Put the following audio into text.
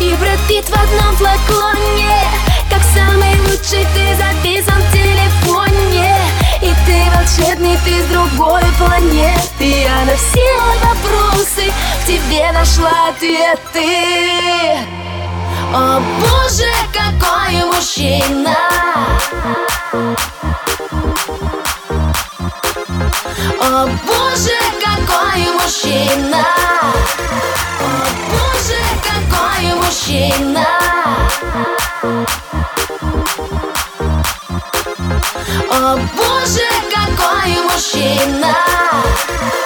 и Брэд Питт в одном флаконе. Как самый лучший ты записан в телефоне. И ты волшебный, ты с другой планеты. Я на все вопросы в тебе нашла ответы. О боже, какой мужчина! О боже, какой мужчина! О боже, какой мужчина! О боже, какой мужчина!